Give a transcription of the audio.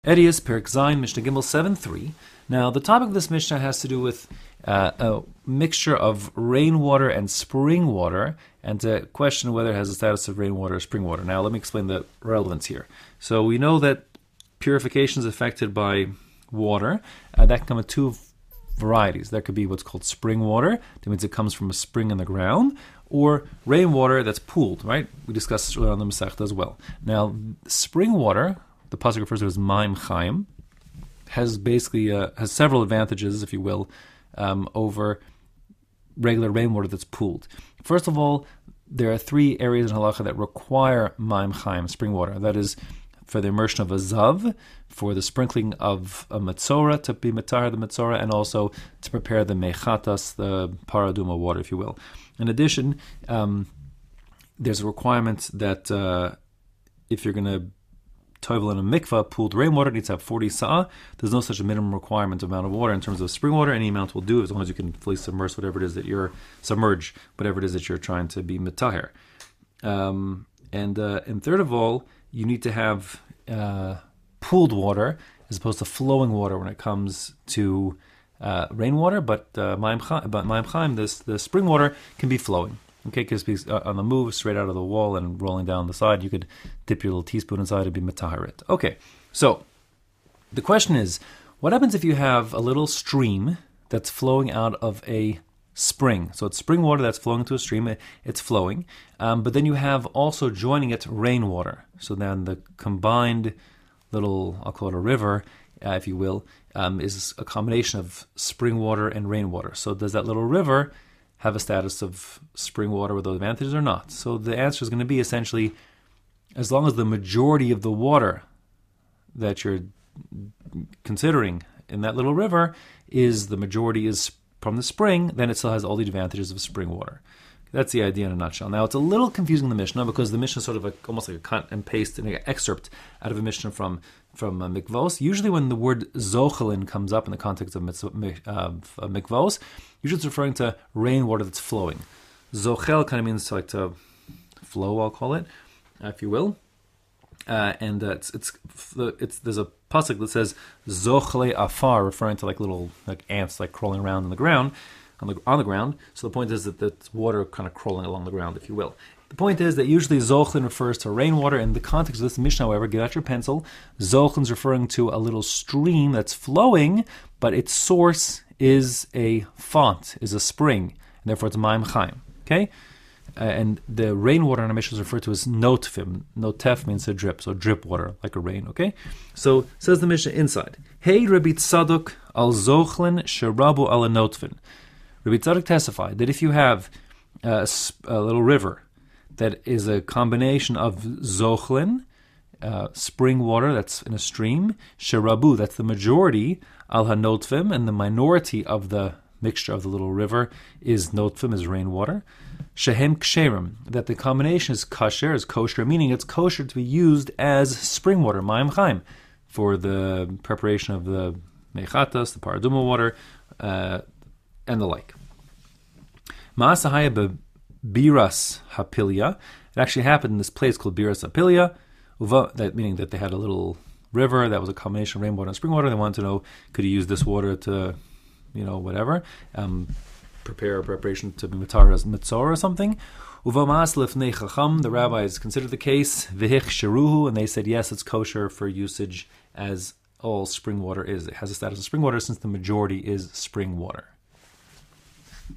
Edius Perek Zayin Mishnah Gimel 7:3. Now, the topic of this Mishnah has to do with a mixture of rainwater and spring water, and to question whether it has the status of rainwater or spring water. Now, let me explain the relevance here. So, we know that purification is affected by water. That can come in two varieties. There could be what's called spring water. That means it comes from a spring in the ground. Or rainwater that's pooled, right? We discussed this earlier on the Masechta as well. Now, spring water, the pasuk refers to as Maim Chaim, has basically has several advantages, if you will, over regular rainwater that's pooled. First of all, there are three areas in halacha that require Maim Chaim, spring water. That is, for the immersion of a zav, for the sprinkling of a metzora, to be metar the metzora, and also to prepare the mechatas, the paraduma water, if you will. In addition, there's a requirement that if you're going to toivel in a mikvah, pooled rainwater, it needs to have 40 sa'ah. There's no such a minimum requirement amount of water in terms of spring water. Any amount will do as long as you can fully submerge whatever it is that you're trying to be metaher. And third of all, you need to have pooled water as opposed to flowing water when it comes to rainwater. But Maim Chaim, the spring water, can be flowing. Okay, because on the move, straight out of the wall and rolling down the side, you could dip your little teaspoon inside and be metaharit. Okay, so the question is, what happens if you have a little stream that's flowing out of a spring? So it's spring water that's flowing into a stream, it's flowing, but then you have also joining it rainwater. So then the combined little, I'll call it a river, if you will, is a combination of spring water and rainwater. So does that little river have a status of spring water with those advantages or not? So the answer is going to be essentially, as long as the majority of the water that you're considering in that little river the majority is from the spring, then it still has all the advantages of spring water. That's the idea in a nutshell. Now, it's a little confusing in the Mishnah because the Mishnah is sort of almost like a cut and paste and an excerpt out of a Mishnah from Mikvos. Usually when the word Zochelin comes up in the context of Mikvos, usually it's referring to rainwater that's flowing. Zochel kind of means like to flow, I'll call it, if you will. And there's a pasuk that says Zochle Afar, referring to like little like ants like crawling around on the ground. On the ground. So the point is that it's water kind of crawling along the ground, if you will. The point is that usually Zochlin refers to rainwater. In the context of this Mishnah, however, get out your pencil, Zochlin's referring to a little stream that's flowing, but its source is a font, is a spring, and therefore it's Maim Chaim. Okay? And the rainwater in our Mishnah is referred to as notfim. Notef means to drip, so drip water, like a rain, okay? So, says the Mishnah inside, Hey Rabbi Tzadok al Zochlin sherabu ala notfin. Rabbi Tzadok testified that if you have a little river that is a combination of zochlin, spring water that's in a stream, sherabu, that's the majority, al hanotfim, and the minority of the mixture of the little river is notfim, is rainwater, shehem ksherim, that the combination is kasher, is kosher, meaning it's kosher to be used as spring water, Maim Chaim, for the preparation of the mechatas, the paraduma water, and the like. Ma'asahaya Biras Hapilia. It actually happened in this place called Biras Hapilia, that meaning that they had a little river that was a combination of rainwater and spring water. They wanted to know, could you use this water to, whatever, prepare a preparation to be mitzvah as mitzvah or something. Uvamas lifnei chacham, the rabbis considered the case, vihich sheruhu, and they said yes, it's kosher for usage as all spring water is. It has a status of spring water since the majority is spring water.